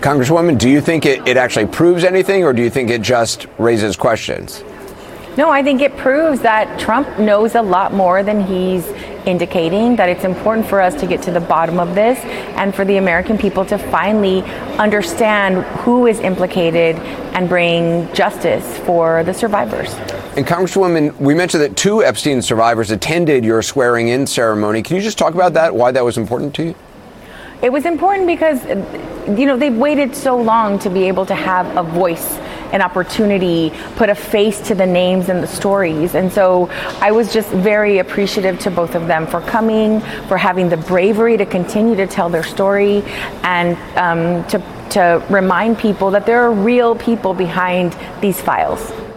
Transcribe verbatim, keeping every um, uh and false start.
Congresswoman, do you think it, it actually proves anything, or do you think it just raises questions? No, I think it proves that Trump knows a lot more than he's indicating, that it's important for us to get to the bottom of this and for the American people to finally understand who is implicated and bring justice for the survivors. And Congresswoman, we mentioned that two Epstein survivors attended your swearing-in ceremony. Can you just talk about that, why that was important to you? It was important because, you know, they've waited so long to be able to have a voice, an opportunity, put a face to the names and the stories. And so I was just very appreciative to both of them for coming, for having the bravery to continue to tell their story, and um, to, to remind people that there are real people behind these files.